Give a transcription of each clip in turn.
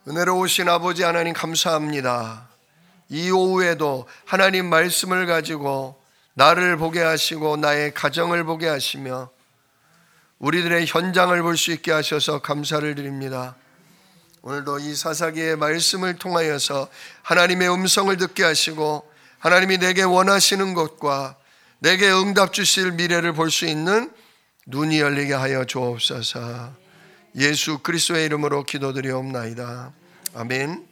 은혜로우신 아버지 하나님 감사합니다. 이 오후에도 하나님 말씀을 가지고 나를 보게 하시고 나의 가정을 보게 하시며 우리들의 현장을 볼 수 있게 하셔서 감사를 드립니다. 오늘도 이 사사기의 말씀을 통하여서 하나님의 음성을 듣게 하시고 하나님이 내게 원하시는 것과 내게 응답 주실 미래를 볼 수 있는 눈이 열리게 하여 주옵소서. 예수 그리스도의 이름으로 기도드리옵나이다. 아멘.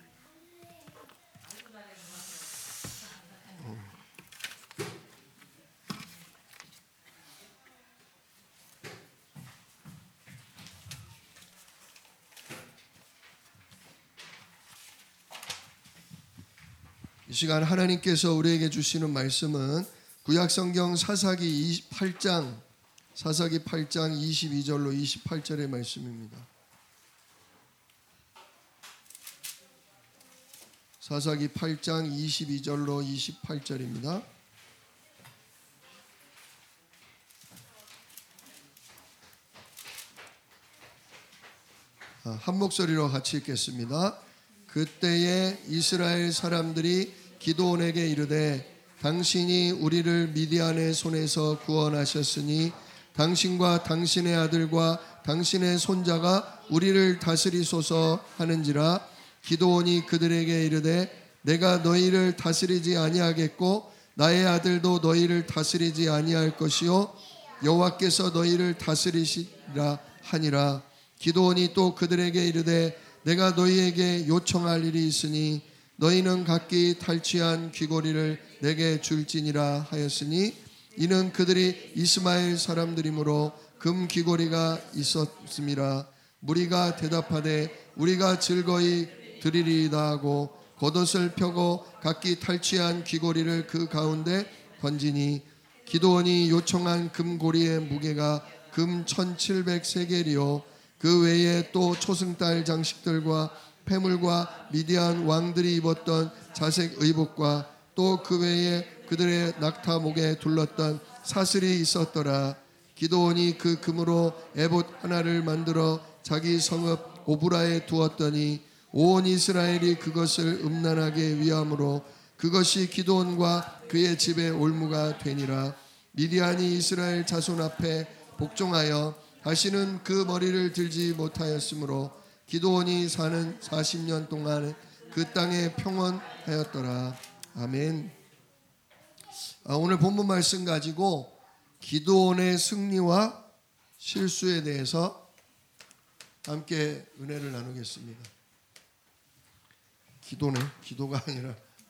이 시간 하나님께서 우리에게 주시는 말씀은 구약성경 사사기 8장 22절로 28절의 말씀입니다. 사사기 8장 22절로 28절입니다. 한 목소리로 같이 읽겠습니다. 그때에 이스라엘 사람들이 기드온에게 이르되 당신이 우리를 미디안의 손에서 구원하셨으니 당신과 당신의 아들과 당신의 손자가 우리를 다스리소서 하는지라. 기드온이 그들에게 이르되 내가 너희를 다스리지 아니하겠고 나의 아들도 너희를 다스리지 아니할 것이요 여호와께서 너희를 다스리시리라 하니라. 기드온이 또 그들에게 이르되 내가 너희에게 요청할 일이 있으니 너희는 각기 탈취한 귀고리를 내게 줄지니라 하였으니 이는 그들이 이스마엘 사람들이므로 금 귀고리가 있었음이라. 무리가 대답하되 우리가 즐거이 드리리이다 하고 겉옷을 펴고 각기 탈취한 귀고리를 그 가운데 던지니 기드온이 요청한 금고리의 무게가 금 1700세겔이요 그 외에 또 초승달 장식들과 폐물과 미디안 왕들이 입었던 자색 의복과 또 그 외에 그들의 낙타 목에 둘렀던 사슬이 있었더라. 기드온이 그 금으로 에봇 하나를 만들어 자기 성읍 오브라에 두었더니 온 이스라엘이 그것을 음란하게 위함으로 그것이 기드온과 그의 집의 올무가 되니라. 미디안이 이스라엘 자손 앞에 복종하여 다시는 그 머리를 들지 못하였으므로 기드온이 사는 40년 동안 그 땅에 평온하였더라. 아멘. 오늘 본문 말씀 가지고 기드온의 승리와 실수에 대해서 함께 은혜를 나누겠습니다. 기도가 아니라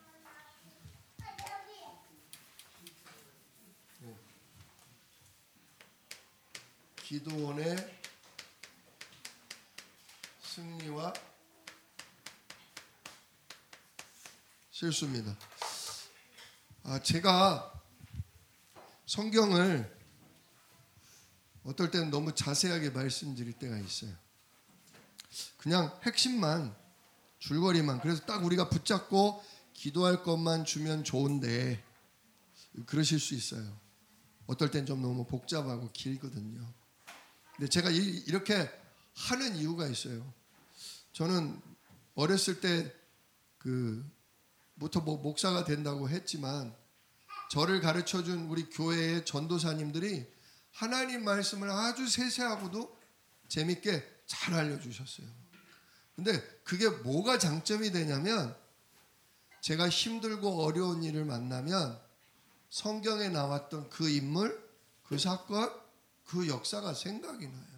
기드온의 승리와 실수입니다. 제가 성경을 어떨 때는 너무 자세하게 말씀드릴 때가 있어요. 그냥 핵심만 줄거리만 그래서 딱 우리가 붙잡고 기도할 것만 주면 좋은데 그러실 수 있어요. 어떨 땐 좀 너무 복잡하고 길거든요. 근데 제가 이렇게 하는 이유가 있어요. 저는 어렸을 때 부터 목사가 된다고 했지만 저를 가르쳐준 우리 교회의 전도사님들이 하나님 말씀을 아주 세세하고도 재밌게 잘 알려주셨어요. 근데 그게 뭐가 장점이 되냐면 제가 힘들고 어려운 일을 만나면 성경에 나왔던 그 인물, 그 사건, 그 역사가 생각이 나요.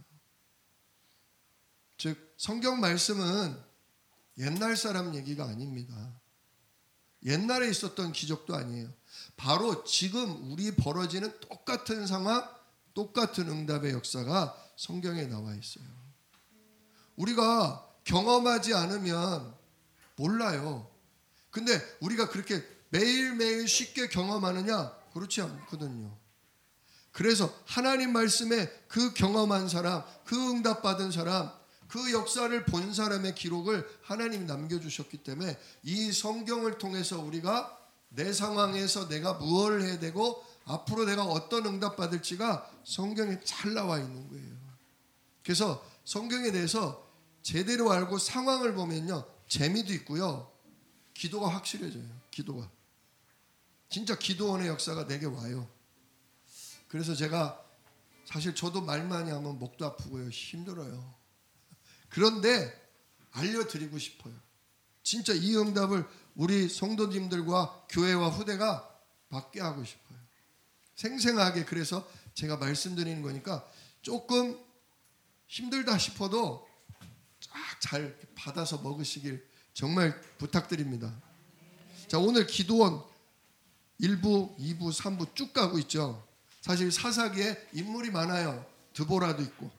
즉 성경 말씀은 옛날 사람 얘기가 아닙니다. 옛날에 있었던 기적도 아니에요. 바로 지금 우리 벌어지는 똑같은 상황, 똑같은 응답의 역사가 성경에 나와 있어요. 우리가 경험하지 않으면 몰라요. 근데 우리가 그렇게 매일매일 쉽게 경험하느냐? 그렇지 않거든요. 그래서 하나님 말씀에 그 경험한 사람, 그 응답받은 사람, 그 역사를 본 사람의 기록을 하나님이 남겨주셨기 때문에 이 성경을 통해서 우리가 내 상황에서 내가 무엇을 해야 되고 앞으로 내가 어떤 응답받을지가 성경에 잘 나와 있는 거예요. 그래서 성경에 대해서 제대로 알고 상황을 보면요 재미도 있고요. 기도가 확실해져요. 기도가. 진짜 기도원의 역사가 내게 와요. 그래서 제가 사실 저도 말 많이 하면 목도 아프고요. 힘들어요. 그런데 알려드리고 싶어요. 진짜 이 응답을 우리 성도님들과 교회와 후대가 받게 하고 싶어요. 생생하게. 그래서 제가 말씀드리는 거니까 조금 힘들다 싶어도 쫙 잘 받아서 먹으시길 정말 부탁드립니다. 자, 오늘 기도원 1부, 2부, 3부 쭉 가고 있죠. 사실 사사기에 인물이 많아요. 드보라도 있고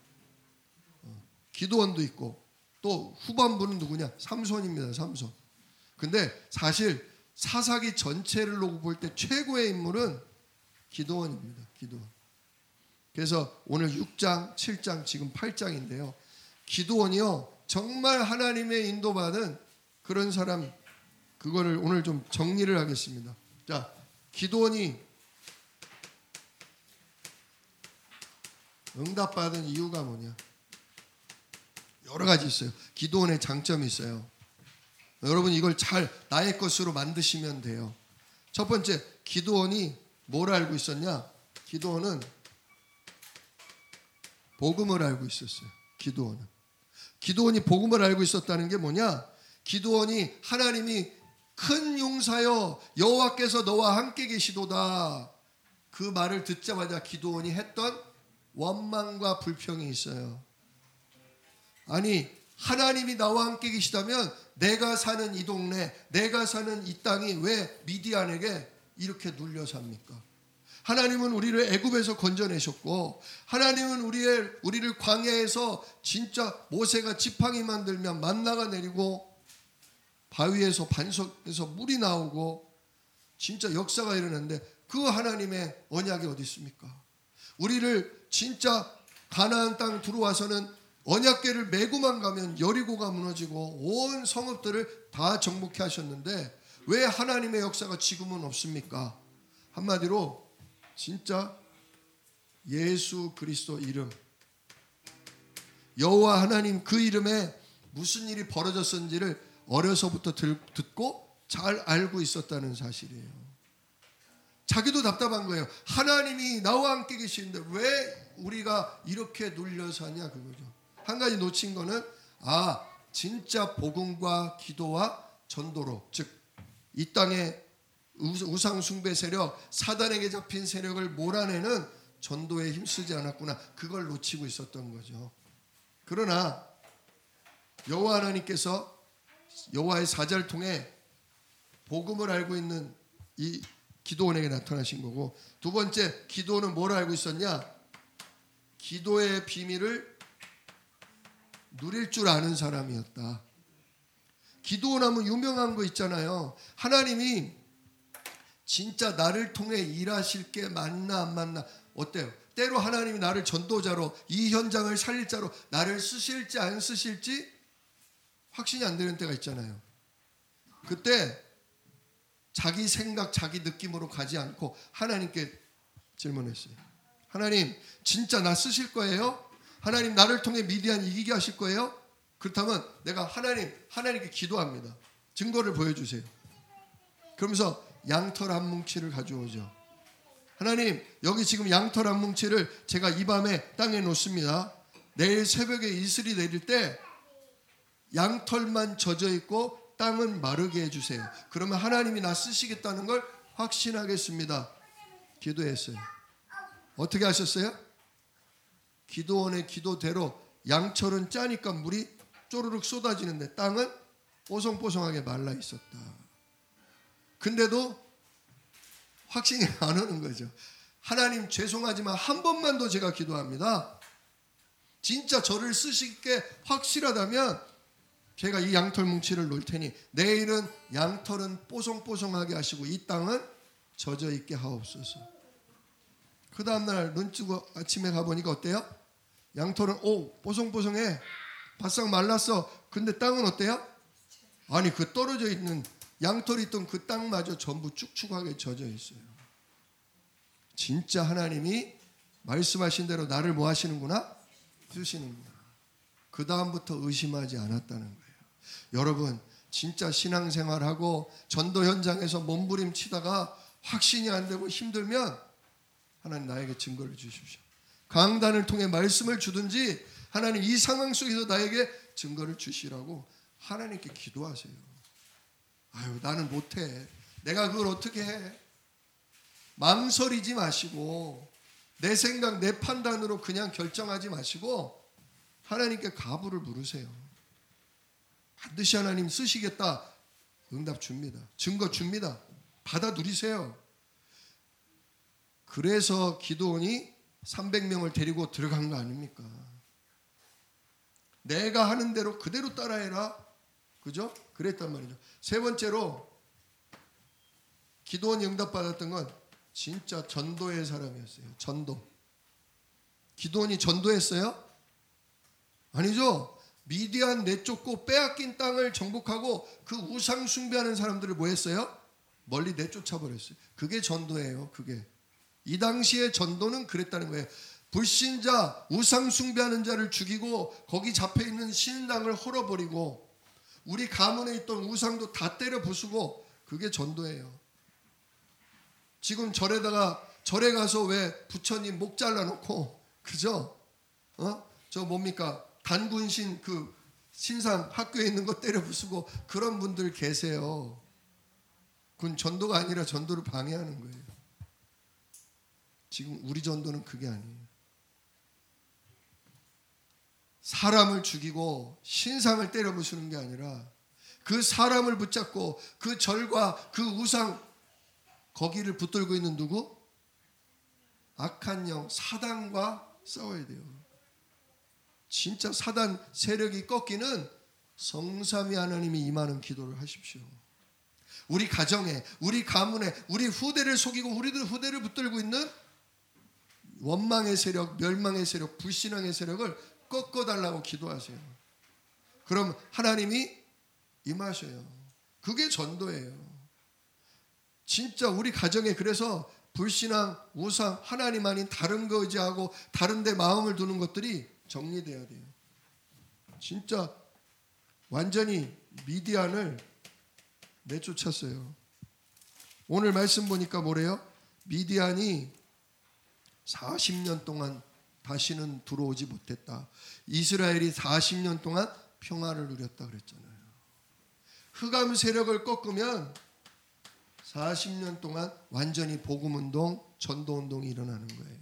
기도원도 있고 또 후반부는 누구냐? 삼손입니다. 삼손. 근데 사실 사사기 전체를 놓고 볼 때 최고의 인물은 기도원입니다. 기도원. 그래서 오늘 6장, 7장, 지금 8장인데요. 기도원이요, 정말 하나님의 인도받은 그런 사람, 그거를 오늘 좀 정리를 하겠습니다. 자, 기도원이 응답받은 이유가 뭐냐? 여러 가지 있어요. 기도원의 장점이 있어요. 여러분 이걸 잘 나의 것으로 만드시면 돼요. 첫 번째, 기도원이 뭘 알고 있었냐? 기도원은 복음을 알고 있었어요. 기도원이 복음을 알고 있었다는 게 뭐냐? 기도원이 하나님이 큰 용사여 여호와께서 너와 함께 계시도다, 그 말을 듣자마자 기도원이 했던 원망과 불평이 있어요. 아니, 하나님이 나와 함께 계시다면 내가 사는 이 동네, 내가 사는 이 땅이 왜 미디안에게 이렇게 눌려 삽니까? 하나님은 우리를 애굽에서 건져내셨고, 하나님은 우리를 광야에서 진짜 모세가 지팡이 만들면 만나가 내리고, 바위에서 반석에서 물이 나오고 진짜 역사가 일어났는데 그 하나님의 언약이 어디 있습니까? 우리를 진짜 가나안 땅 들어와서는 언약궤를 메고만 가면 여리고가 무너지고 온 성읍들을 다 정복해 하셨는데 왜 하나님의 역사가 지금은 없습니까? 한마디로 진짜 예수 그리스도 이름, 여호와 하나님 그 이름에 무슨 일이 벌어졌는지를 어려서부터 듣고 잘 알고 있었다는 사실이에요. 자기도 답답한 거예요. 하나님이 나와 함께 계시는데 왜 우리가 이렇게 눌려 사냐, 그거죠. 한 가지 놓친 거는 진짜 복음과 기도와 전도로, 즉 이 땅의 우상 숭배 세력, 사단에게 잡힌 세력을 몰아내는 전도에 힘쓰지 않았구나. 그걸 놓치고 있었던 거죠. 그러나 여호와 하나님께서 여호와의 사자를 통해 복음을 알고 있는 이 기도원에게 나타나신 거고, 두 번째, 기도원은 뭘 알고 있었냐? 기도의 비밀을 누릴 줄 아는 사람이었다. 기도원 하면 유명한 거 있잖아요. 하나님이 진짜 나를 통해 일하실 게 맞나 안 맞나. 어때요? 때로 하나님이 나를 전도자로, 이 현장을 살릴 자로 나를 쓰실지 안 쓰실지 확신이 안 되는 때가 있잖아요. 그때 자기 생각, 자기 느낌으로 가지 않고 하나님께 질문했어요. 하나님, 진짜 나 쓰실 거예요? 하나님, 나를 통해 미디안 이기게 하실 거예요? 그렇다면 내가 하나님께 기도합니다. 증거를 보여주세요. 그러면서 양털 한 뭉치를 가져오죠. 하나님, 여기 지금 양털 한 뭉치를 제가 이 밤에 땅에 놓습니다. 내일 새벽에 이슬이 내릴 때 양털만 젖어 있고 땅은 마르게 해주세요. 그러면 하나님이 나 쓰시겠다는 걸 확신하겠습니다. 기도했어요. 어떻게 하셨어요? 기도원의 기도대로 양철은 짜니까 물이 쪼르륵 쏟아지는데 땅은 뽀송뽀송하게 말라 있었다. 근데도 확신이 안 오는 거죠. 하나님 죄송하지만 한 번만 더 제가 기도합니다. 진짜 저를 쓰시게 확실하다면 제가 이 양털 뭉치를 놓을 테니 내일은 양털은 뽀송뽀송하게 하시고 이 땅은 젖어 있게 하옵소서. 그 다음날 눈 뜨고 아침에 가보니까 어때요? 양털은 뽀송뽀송해, 바싹 말랐어. 근데 땅은 어때요? 아니, 그 떨어져 있는 양털이 있던 그 땅마저 전부 축축하게 젖어 있어요. 진짜 하나님이 말씀하신 대로 나를 뭐 하시는구나? 쓰시는구나. 그 다음부터 의심하지 않았다는 거예요. 여러분, 진짜 신앙생활하고 전도 현장에서 몸부림치다가 확신이 안 되고 힘들면 하나님 나에게 증거를 주십시오. 강단을 통해 말씀을 주든지 하나님 이 상황 속에서 나에게 증거를 주시라고 하나님께 기도하세요. 아유, 나는 못해. 내가 그걸 어떻게 해? 망설이지 마시고 내 생각, 내 판단으로 그냥 결정하지 마시고 하나님께 가부를 물으세요. 반드시 하나님 쓰시겠다. 응답 줍니다. 증거 줍니다. 받아 누리세요. 그래서 기드온이 300명을 데리고 들어간 거 아닙니까? 내가 하는 대로 그대로 따라해라. 그죠? 그랬단 말이죠. 세 번째로 기드온이 응답받았던 건 진짜 전도의 사람이었어요. 전도. 기드온이 전도했어요? 아니죠. 미디안 내쫓고 빼앗긴 땅을 정복하고 그 우상 숭배하는 사람들을 뭐 했어요? 멀리 내쫓아 버렸어요. 그게 전도예요. 그게. 이 당시의 전도는 그랬다는 거예요. 불신자, 우상 숭배하는 자를 죽이고 거기 잡혀있는 신당을 헐어버리고 우리 가문에 있던 우상도 다 때려 부수고 그게 전도예요. 지금 절에 가서 왜 부처님 목 잘라놓고 그죠? 저 뭡니까? 단군신 그 신상 학교에 있는 거 때려 부수고 그런 분들 계세요. 그건 전도가 아니라 전도를 방해하는 거예요. 지금 우리 전도는 그게 아니에요. 사람을 죽이고 신상을 때려 부수는 게 아니라 그 사람을 붙잡고 그 절과 그 우상 거기를 붙들고 있는 누구? 악한 영 사단과 싸워야 돼요. 진짜 사단 세력이 꺾이는 성삼위 하나님이 임하는 기도를 하십시오. 우리 가정에, 우리 가문에, 우리 후대를 속이고 우리들 후대를 붙들고 있는 원망의 세력, 멸망의 세력, 불신앙의 세력을 꺾어달라고 기도하세요. 그럼 하나님이 임하셔요. 그게 전도예요. 진짜 우리 가정에 그래서 불신앙, 우상, 하나님 아닌 다른 거 의지하고 다른 데 마음을 두는 것들이 정리돼야 돼요. 진짜 완전히 미디안을 내쫓았어요. 오늘 말씀 보니까 뭐래요? 미디안이 40년 동안 다시는 들어오지 못했다. 이스라엘이 40년 동안 평화를 누렸다 그랬잖아요. 흑암 세력을 꺾으면 40년 동안 완전히 복음운동, 전도운동이 일어나는 거예요.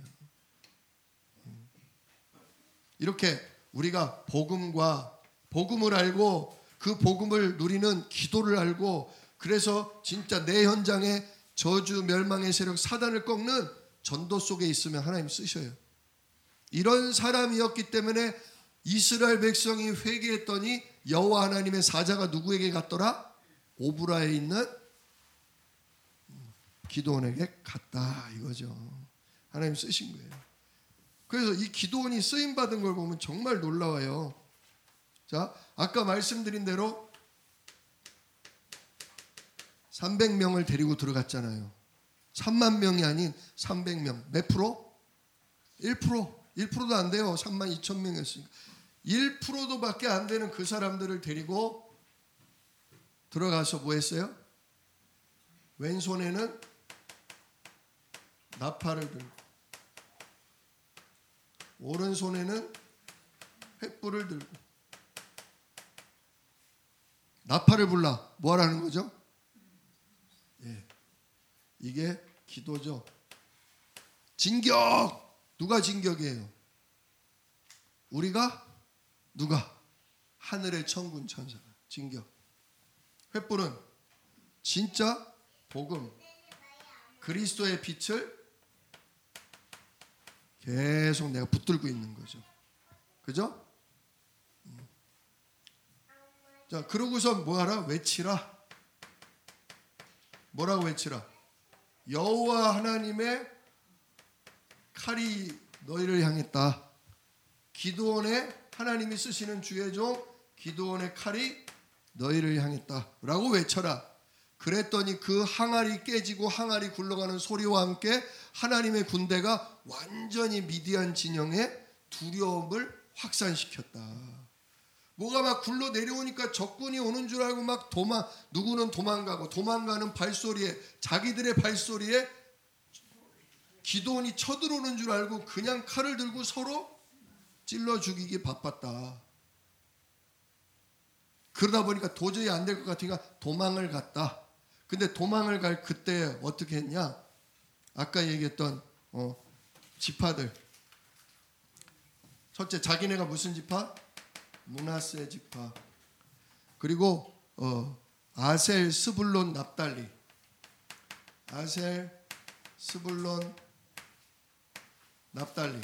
이렇게 우리가 복음을 알고 그 복음을 누리는 기도를 알고 그래서 진짜 내 현장에 저주, 멸망의 세력, 사단을 꺾는 전도 속에 있으면 하나님 쓰셔요. 이런 사람이었기 때문에 이스라엘 백성이 회개했더니 여호와 하나님의 사자가 누구에게 갔더라? 오브라에 있는 기드온에게 갔다 이거죠. 하나님 쓰신 거예요. 그래서 이 기드온이 쓰임 받은 걸 보면 정말 놀라워요. 자, 아까 말씀드린 대로 300명을 데리고 들어갔잖아요. 3만 명이 아닌 300명. 몇 프로? 1%. 1%도 안 돼요. 3만 2천 명이었으니까. 1%도 밖에 안 되는 그 사람들을 데리고 들어가서 뭐 했어요? 왼손에는 나팔을 들고 오른손에는 횃불을 들고 나팔을 불라. 뭐 하라는 거죠? 예, 이게 기도죠. 진격! 누가 진격이에요? 우리가? 누가? 하늘의 천군 천사가 진격. 횃불은 진짜 복음, 그리스도의 빛을 계속 내가 붙들고 있는 거죠. 그죠? 자, 그러고서 뭐하라? 외치라. 뭐라고 외치라? 여호와 하나님의 칼이 너희를 향했다. 기드온의 하나님이 쓰시는 주의 종 기드온의 칼이 너희를 향했다 라고 외쳐라. 그랬더니 그 항아리 깨지고 항아리 굴러가는 소리와 함께 하나님의 군대가 완전히 미디안 진영의 두려움을 확산시켰다. 뭐가 막 굴러 내려오니까 적군이 오는 줄 알고 막 누구는 도망가고, 도망가는 발소리에, 자기들의 발소리에 기드온이 쳐들어오는 줄 알고 그냥 칼을 들고 서로 찔러 죽이기 바빴다. 그러다 보니까 도저히 안 될 것 같으니까 도망을 갔다. 근데 도망을 갈 그때 어떻게 했냐? 아까 얘기했던 지파들. 첫째, 자기네가 무슨 지파? 므낫세 지파. 그리고 아셀, 스불론, 납달리. 아셀, 스불론, 납달리.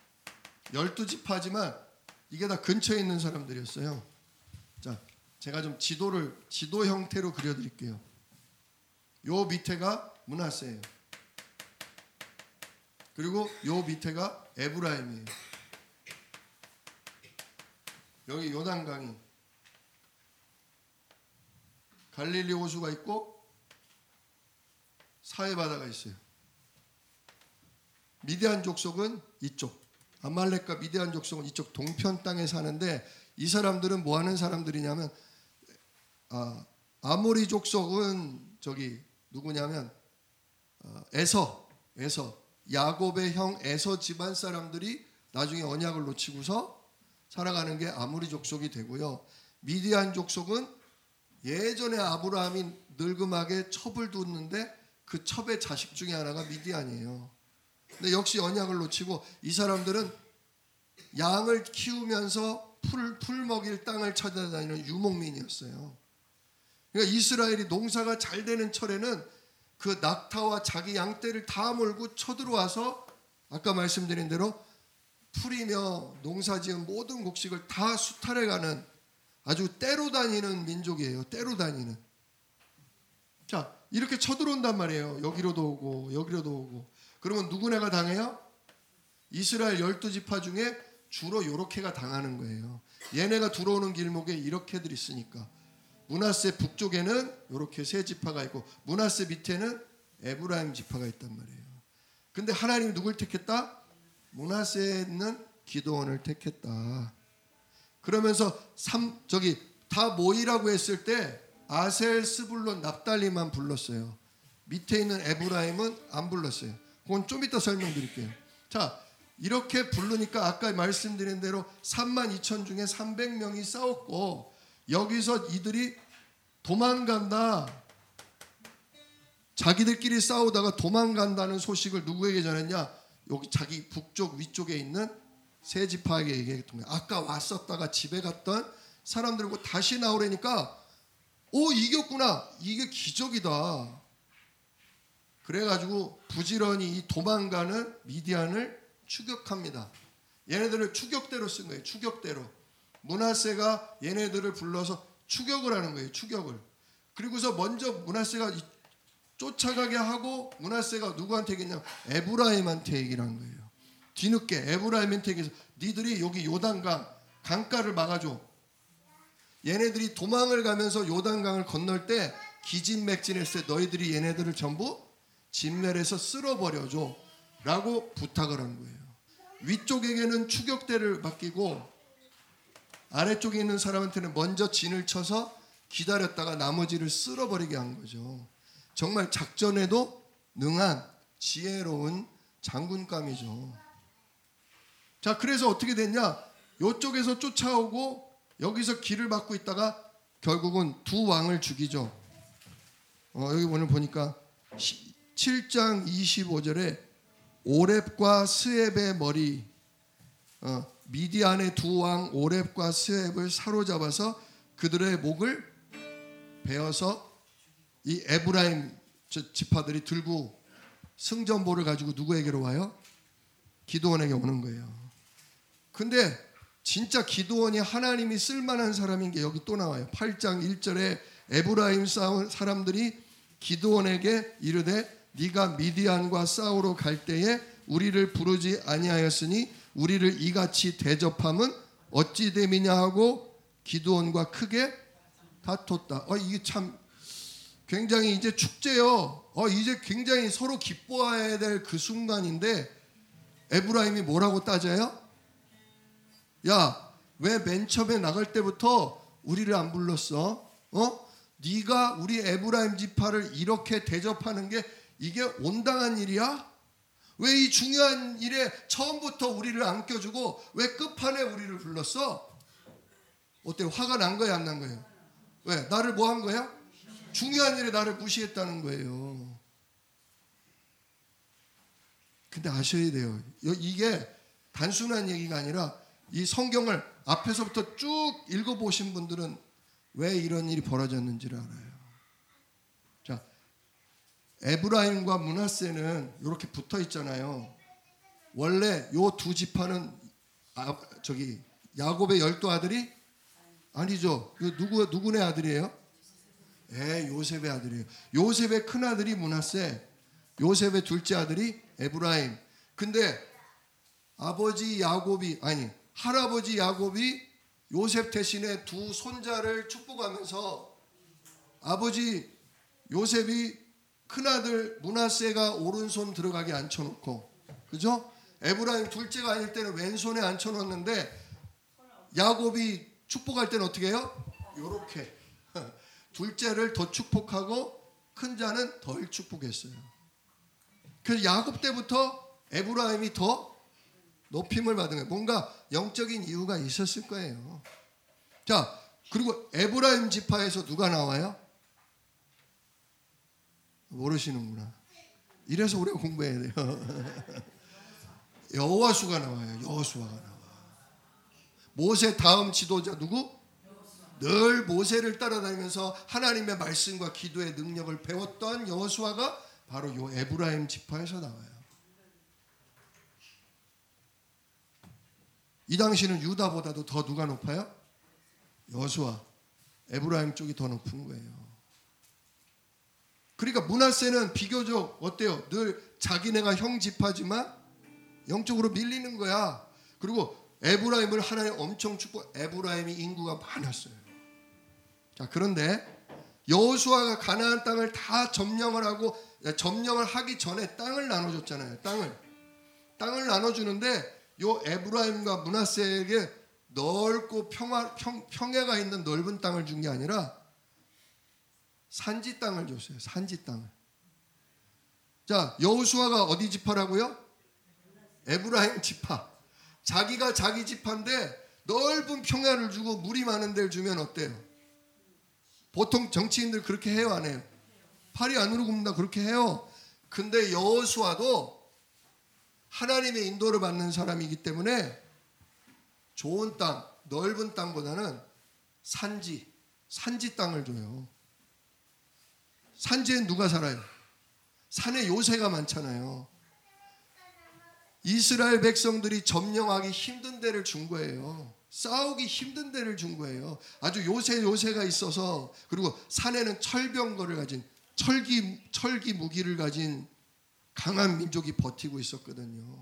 12지파지만 이게 다 근처에 있는 사람들이었어요. 자, 제가 좀 지도 형태로 그려드릴게요. 요 밑에가 므낫세예요. 그리고 요 밑에가 에브라임이에요. 여기 요단강이, 갈릴리 호수가 있고 사해바다가 있어요. 미디안 족속은 이쪽, 아말렉과 미디안 족속은 이쪽 동편 땅에 사는데, 이 사람들은 뭐 하는 사람들이냐면, 아모리 족속은 저기 누구냐면 에서, 야곱의 형 에서 집안 사람들이 나중에 언약을 놓치고서 살아가는 게 아모리 족속이 되고요. 미디안 족속은 예전에 아브라함이 늙음하게 첩을 뒀는데 그 첩의 자식 중에 하나가 미디안이에요. 근데 역시 언약을 놓치고, 이 사람들은 양을 키우면서 풀 먹일 땅을 찾아다니는 유목민이었어요. 그러니까 이스라엘이 농사가 잘 되는 철에는 그 낙타와 자기 양떼를 다 몰고 쳐들어와서 아까 말씀드린 대로 풀이며 농사지은 모든 곡식을 다 수탈해가는 아주 때로 다니는 민족이에요. 때로 다니는. 자, 이렇게 쳐들어온단 말이에요. 여기로도 오고 여기로도 오고. 그러면 누구네가 당해요? 이스라엘 12지파 중에 주로 요렇게가 당하는 거예요. 얘네가 들어오는 길목에 이렇게들 있으니까. 므낫세 북쪽에는 이렇게 세 지파가 있고, 므낫세 밑에는 에브라임 지파가 있단 말이에요. 근데 하나님이 누굴 택했다? 므낫세는 기드온을 택했다. 그러면서 다 모이라고 했을 때 아셀, 스불론, 납달리만 불렀어요. 밑에 있는 에브라임은 안 불렀어요. 그건 좀 이따 설명드릴게요. 자, 이렇게 부르니까 아까 말씀드린 대로 32,000 중에 300명이 싸웠고, 여기서 이들이 도망간다, 자기들끼리 싸우다가 도망간다는 소식을 누구에게 전했냐? 여기 자기 북쪽 위쪽에 있는 세 지파에게 얘기했던 거예요. 아까 왔었다가 집에 갔던 사람들고 다시 나오려니까 이겼구나, 이게 기적이다. 그래가지고 부지런히 이 도망가는 미디안을 추격합니다. 얘네들을 추격대로 쓴 거예요. 추격대로. 므낫세가 얘네들을 불러서 추격을 하는 거예요. 추격을. 그리고서 먼저 므낫세가 쫓아가게 하고, 므낫세가 누구한테 얘기했냐면 에브라임한테 얘기를 한 거예요. 뒤늦게 에브라임한테 얘기해서 니들이 여기 요단강 강가를 막아줘. 얘네들이 도망을 가면서 요단강을 건널 때 기진맥진했을 때 너희들이 얘네들을 전부 진멸해서 쓸어버려줘 라고 부탁을 한 거예요. 위쪽에게는 추격대를 맡기고 아래쪽에 있는 사람한테는 먼저 진을 쳐서 기다렸다가 나머지를 쓸어버리게 한 거죠. 정말 작전에도 능한 지혜로운 장군감이죠. 자, 그래서 어떻게 됐냐? 이쪽에서 쫓아오고 여기서 길을 막고 있다가 결국은 두 왕을 죽이죠. 여기 오늘 보니까 7장 25절에 오렙과 스앱의 머리, 미디안의 두 왕 오렙과 스앱을 사로잡아서 그들의 목을 베어서 이 에브라임 지파들이 들고 승전보를 가지고 누구에게로 와요? 기드온에게 오는 거예요. 근데 진짜 기드온이 하나님이 쓸만한 사람인 게 여기 또 나와요. 8장 1절에 에브라임 싸운 사람들이 기드온에게 이르되 네가 미디안과 싸우러 갈 때에 우리를 부르지 아니하였으니 우리를 이같이 대접함은 어찌 됨이냐 하고 기드온과 크게 다퉜다. 이게 참 굉장히 이제 축제요. 이제 굉장히 서로 기뻐해야 될 그 순간인데 에브라임이 뭐라고 따져요? 야, 왜 맨 처음에 나갈 때부터 우리를 안 불렀어? 네가 우리 에브라임 지파를 이렇게 대접하는 게 이게 온당한 일이야? 왜 이 중요한 일에 처음부터 우리를 안 껴주고 왜 끝판에 우리를 불렀어? 어때요? 화가 난 거예요, 안 난 거예요? 왜? 나를 뭐 한 거예요? 중요한 일에 나를 무시했다는 거예요. 근데 아셔야 돼요. 이게 단순한 얘기가 아니라 이 성경을 앞에서부터 쭉 읽어보신 분들은 왜 이런 일이 벌어졌는지를 알아요. 자, 에브라임과 므낫세는 이렇게 붙어 있잖아요. 원래 요 두 지파는 야곱의 12 아들이 아니죠. 누구네 아들이에요? 요셉의 아들이에요. 요셉의 큰 아들이 므낫세, 요셉의 둘째 아들이 에브라임. 근데 할아버지 야곱이 요셉 대신에 두 손자를 축복하면서 아버지 요셉이 큰아들 므낫세가 오른손 들어가게 앉혀놓고, 그죠? 에브라임 둘째가 아닐 때는 왼손에 앉혀놓는데 야곱이 축복할 때는 어떻게 해요? 요렇게 둘째를 더 축복하고 큰 자는 덜 축복했어요. 그래서 야곱 때부터 에브라임이 더 높임을 받은 거예요. 뭔가 영적인 이유가 있었을 거예요. 자, 그리고 에브라임 지파에서 누가 나와요? 모르시는구나. 이래서 우리가 공부해야 돼요. 여호수아가 나와요. 여호수아가 나와. 모세 다음 지도자 누구? 늘 모세를 따라다니면서 하나님의 말씀과 기도의 능력을 배웠던 여호수아가 바로 요 에브라임 지파에서 나와요. 이 당시는 유다보다도 더 누가 높아요? 여호수아, 에브라임 쪽이 더 높은 거예요. 그러니까 므낫세는 비교적 어때요? 늘 자기네가 형 지파지만 영적으로 밀리는 거야. 그리고 에브라임을 하나님 엄청 축복. 에브라임이 인구가 많았어요. 자, 그런데 여호수아가 가나안 땅을 다 점령을 하기 전에 땅을 나눠줬잖아요. 땅을 나눠주는데 요 에브라임과 므낫세에게 넓고 평야가 있는 넓은 땅을 준 게 아니라 산지 땅을 줬어요. 산지 땅을. 자, 여호수아가 어디 지파라고요? 에브라임 지파. 자기가 자기 지파인데 넓은 평야를 주고 물이 많은 데를 주면 어때요? 보통 정치인들 그렇게 해요, 안 해요? 팔이 안으로 굽는다 그렇게 해요. 근데 여호수아도 하나님의 인도를 받는 사람이기 때문에 좋은 땅, 넓은 땅보다는 산지 땅을 줘요. 산지엔 누가 살아요? 산에 요새가 많잖아요. 이스라엘 백성들이 점령하기 힘든 데를 준 거예요. 싸우기 힘든 데를 준 거예요. 아주 요새가 있어서, 그리고 산에는 철병거를 가진 철기 무기를 가진 강한 민족이 버티고 있었거든요.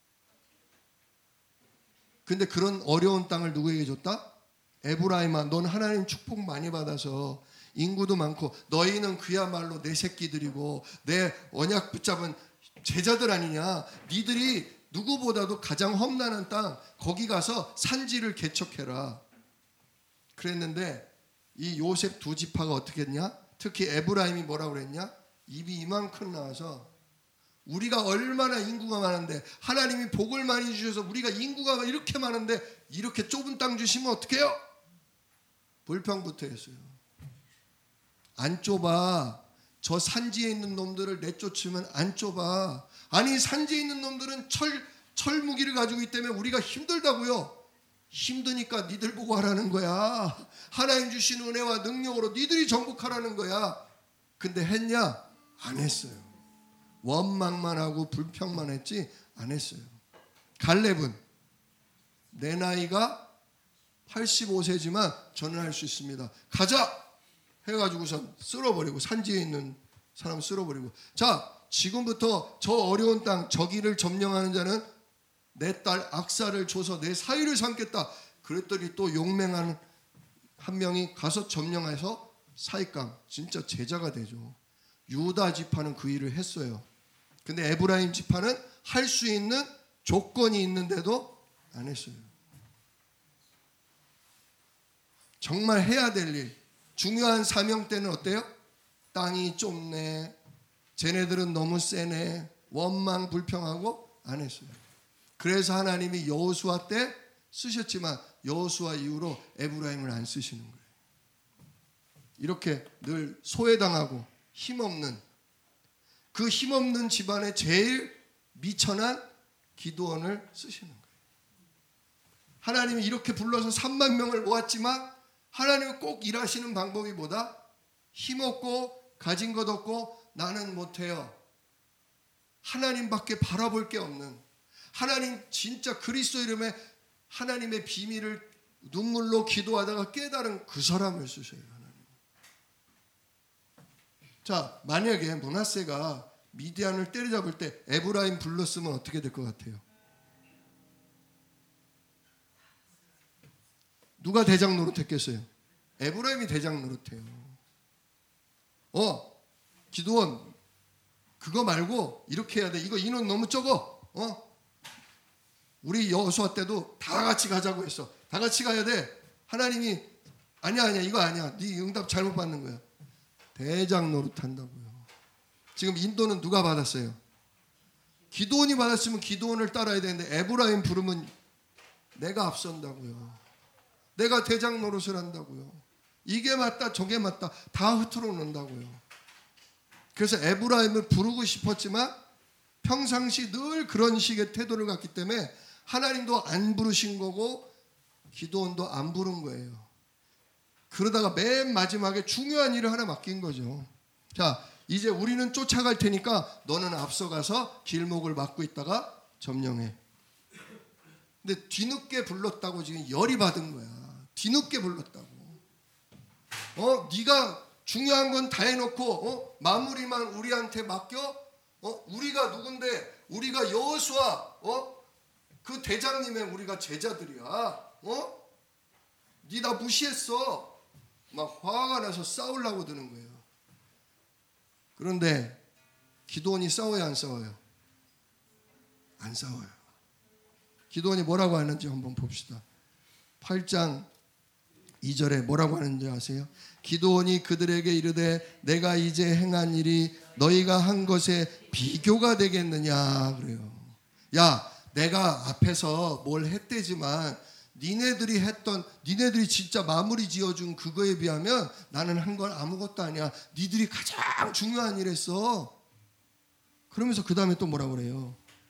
근데 그런 어려운 땅을 누구에게 줬다? 에브라임아, 넌 하나님 축복 많이 받아서 인구도 많고 너희는 그야말로 내 새끼들이고 내 언약 붙잡은 제자들 아니냐. 니들이 누구보다도 가장 험난한 땅 거기 가서 산지를 개척해라. 그랬는데 이 요셉 두 지파가 어떻게 했냐? 특히 에브라임이 뭐라고 그랬냐? 입이 이만큼 나와서 우리가 얼마나 인구가 많은데 하나님이 복을 많이 주셔서 우리가 인구가 이렇게 많은데 이렇게 좁은 땅 주시면 어떡해요? 불평부터 했어요. 안 좁아. 저 산지에 있는 놈들을 내쫓으면 안 좁아. 아니 산지에 있는 놈들은 철 무기를 가지고 있기 때문에 우리가 힘들다고요. 힘드니까 니들 보고 하라는 거야. 하나님 주신 은혜와 능력으로 니들이 정복하라는 거야. 근데 했냐? 안 했어요. 원망만 하고 불평만 했지 안 했어요. 갈렙은 내 나이가 85세지만 저는 할 수 있습니다. 가자! 해가지고선 쓸어버리고 산지에 있는 사람 쓸어버리고, 자 지금부터 저 어려운 땅 저기를 점령하는 자는 내 딸 악사를 줘서 내 사위를 삼겠다. 그랬더니 또 용맹한 한 명이 가서 점령해서 사익감 진짜 제자가 되죠. 유다 지파는 그 일을 했어요. 근데 에브라임 지파는 할 수 있는 조건이 있는데도 안 했어요. 정말 해야 될 일, 중요한 사명 때는 어때요? 땅이 좁네, 쟤네들은 너무 세네, 원망 불평하고 안 했어요. 그래서 하나님이 여호수아 때 쓰셨지만 여호수아 이후로 에브라임을 안 쓰시는 거예요. 이렇게 늘 소외당하고 힘없는, 그 힘없는 집안에 제일 미천한 기드온을 쓰시는 거예요. 하나님이 이렇게 불러서 3만 명을 모았지만 하나님은 꼭 일하시는 방법이 뭐다? 힘없고 가진 것 없고 나는 못해요. 하나님밖에 바라볼 게 없는, 하나님 진짜 그리스도 이름에 하나님의 비밀을 눈물로 기도하다가 깨달은 그 사람을 쓰셔요. 하나님. 자, 만약에 므낫세가 미디안을 때려잡을 때 에브라임 불렀으면 어떻게 될 것 같아요? 누가 대장 노릇했겠어요? 에브라임이 대장 노릇해요. 기드온 그거 말고 이렇게 해야 돼. 이거 인원 너무 적어. 우리 여호수아 때도 다 같이 가자고 했어. 다 같이 가야 돼. 하나님이 아니야 이거 아니야. 네 응답 잘못 받는 거야. 대장 노릇한다고요. 지금 인도는 누가 받았어요? 기드온이 받았으면 기드온을 따라야 되는데 에브라임 부르면 내가 앞선다고요. 내가 대장 노릇을 한다고요. 이게 맞다 저게 맞다 다 흐트러 놓는다고요. 그래서 에브라임을 부르고 싶었지만 평상시 늘 그런 식의 태도를 갖기 때문에 하나님도 안 부르신 거고 기드온도 안 부른 거예요. 그러다가 맨 마지막에 중요한 일을 하나 맡긴 거죠. 자, 이제 우리는 쫓아갈 테니까 너는 앞서가서 길목을 막고 있다가 점령해. 근데 뒤늦게 불렀다고 지금 열이 받은 거야. 뒤늦게 불렀다고. 네가 중요한 건 다 해놓고 마무리만 우리한테 맡겨? 우리가 누군데? 우리가 여호수아 그 대장님의 우리가 제자들이야. 네 나 무시했어. 막 화가 나서 싸우려고 드는 거예요. 그런데 기드온이 싸워요 안 싸워요? 안 싸워요. 기드온이 뭐라고 하는지 한번 봅시다. 8장 2절에 뭐라고 하는지 아세요? 기드온이 그들에게 이르되 내가 이제 행한 일이 너희가 한 것에 비교가 되겠느냐 그래요. 야, 내가 앞에서 뭘 했대지만 니네들이 진짜 마무리 지어준 그거에 비하면 나는 한 건 아무것도 아니야. 니들이 가장 중요한 일 했어. 그러면서 그 다음에 또 뭐라고 그래요?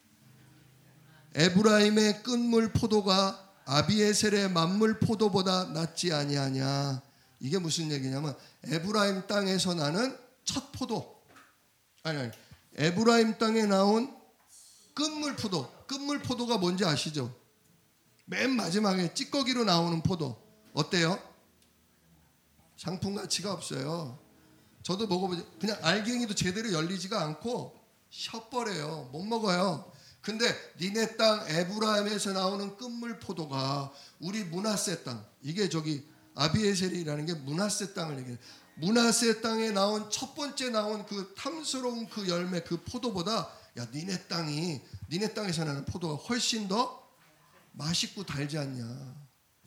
에브라임의 끝물 포도가 아비에셀의 만물 포도보다 낫지 아니하냐. 이게 무슨 얘기냐면 에브라임 땅에서 나는 첫 포도, 아니 에브라임 땅에 나온 끝물 포도. 끝물 포도가 뭔지 아시죠? 맨 마지막에 찌꺼기로 나오는 포도. 어때요? 상품 가치가 없어요. 저도 먹어보죠. 그냥 알갱이도 제대로 열리지가 않고 셔버려요. 못 먹어요. 근데 니네 땅 에브라임에서 나오는 끝물 포도가 우리 므낫세 땅, 이게 저기 아비에셀이라는 게 므낫세 땅을 얘기해요. 므낫세 땅에 나온 첫 번째 나온 그 탐스러운 그 열매 그 포도보다 야 니네 땅에서 나는 포도가 훨씬 더 맛있고 달지 않냐.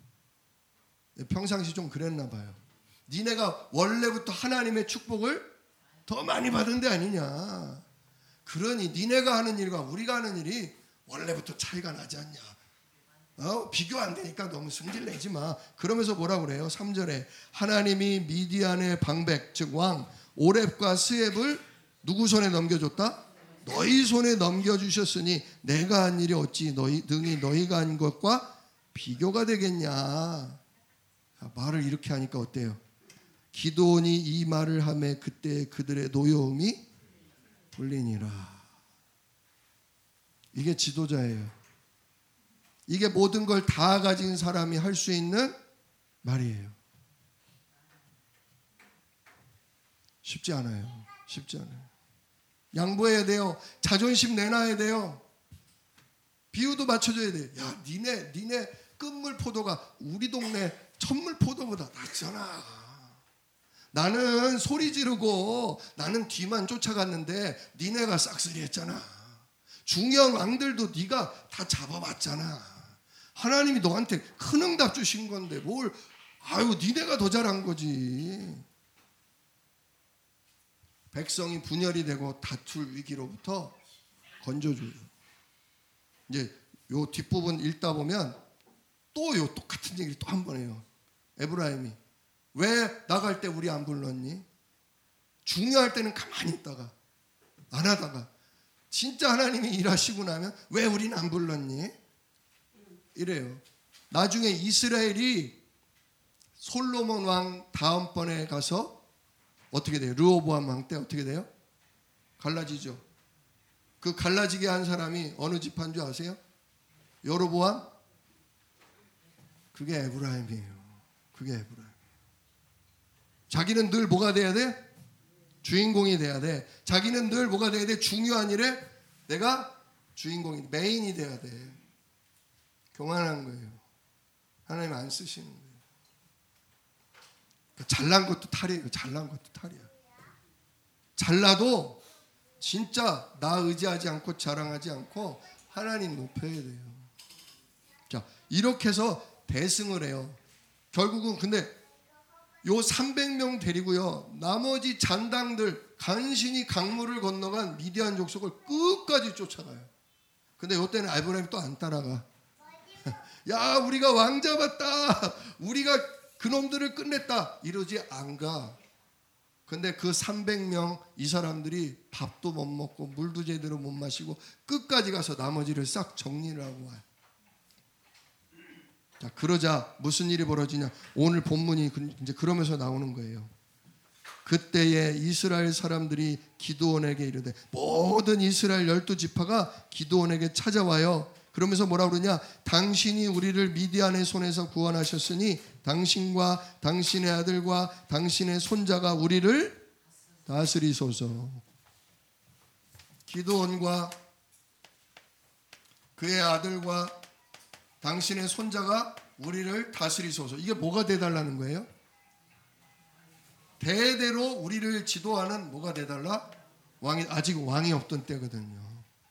평상시 좀 그랬나 봐요. 니네가 원래부터 하나님의 축복을 더 많이 받은 데 아니냐. 그러니 니네가 하는 일과 우리가 하는 일이 원래부터 차이가 나지 않냐. 비교 안 되니까 너무 승질 내지 마. 그러면서 뭐라고 그래요? 3절에 하나님이 미디안의 방백 즉 왕 오렙과 스앱을 누구 손에 넘겨줬다? 너희 손에 넘겨주셨으니 내가 한 일이 어찌 능히 너희가 한 것과 비교가 되겠냐. 말을 이렇게 하니까 어때요? 기드온이 이 말을 하매 그때 그들의 노여움이 풀리니라. 이게 지도자예요. 이게 모든 걸 다 가진 사람이 할 수 있는 말이에요. 쉽지 않아요. 쉽지 않아요. 양보해야 돼요. 자존심 내놔야 돼요. 비유도 맞춰줘야 돼요. 야, 니네 끝물 포도가 우리 동네 첫물 포도보다 낫잖아. 나는 소리 지르고 나는 뒤만 쫓아갔는데 니네가 싹쓸이 했잖아. 중요한 왕들도 네가 다 잡아봤잖아. 하나님이 너한테 큰 응답 주신 건데 뭘 아유, 니네가 더 잘한 거지. 백성이 분열이 되고 다툴 위기로부터 건져줘요. 이제 요 뒷부분 읽다 보면 또 요 똑같은 얘기를 또 한 번 해요. 에브라임이 왜 나갈 때 우리 안 불렀니? 중요할 때는 가만히 있다가 안 하다가 진짜 하나님이 일하시고 나면 왜 우리는 안 불렀니? 이래요. 나중에 이스라엘이 솔로몬 왕 다음번에 가서 어떻게 돼요? 르호보암 왕 때 어떻게 돼요? 갈라지죠. 그 갈라지게 한 사람이 어느 집한 줄 아세요? 여로보암? 그게 에브라임이에요. 그게 에브라임. 자기는 늘 뭐가 돼야 돼? 주인공이 돼야 돼. 자기는 늘 뭐가 돼야 돼? 중요한 일에 내가 주인공이, 메인이 돼야 돼. 교만한 거예요. 하나님 안 쓰시는 거예요. 잘난 것도 탈이에요. 잘난 것도 탈이야. 잘나도 진짜 나 의지하지 않고 자랑하지 않고 하나님 높여야 돼요. 자, 이렇게 해서 대승을 해요. 결국은 근데 요 300명 데리고요, 나머지 잔당들 간신히 강물을 건너간 미디안 족속을 끝까지 쫓아가요. 근데 요때는 에브라임이 또 안 따라가. 야, 우리가 왕 잡았다, 우리가 그놈들을 끝냈다 이러지 안 가. 근데 그 300명 이 사람들이 밥도 못 먹고 물도 제대로 못 마시고 끝까지 가서 나머지를 싹 정리를 하고 와요. 자, 그러자 무슨 일이 벌어지냐? 오늘 본문이 이제 그러면서 나오는 거예요. 그때에 이스라엘 사람들이 기드온에게 이르되, 모든 이스라엘 12지파가 기드온에게 찾아와요. 그러면서 뭐라 그러냐? 당신이 우리를 미디안의 손에서 구원하셨으니 당신과 당신의 아들과 당신의 손자가 우리를 다스리소서. 기드온과 그의 아들과 당신의 손자가 우리를 다스리소서. 이게 뭐가 돼달라는 거예요? 대대로 우리를 지도하는 뭐가 돼달라? 왕이, 아직 왕이 없던 때거든요.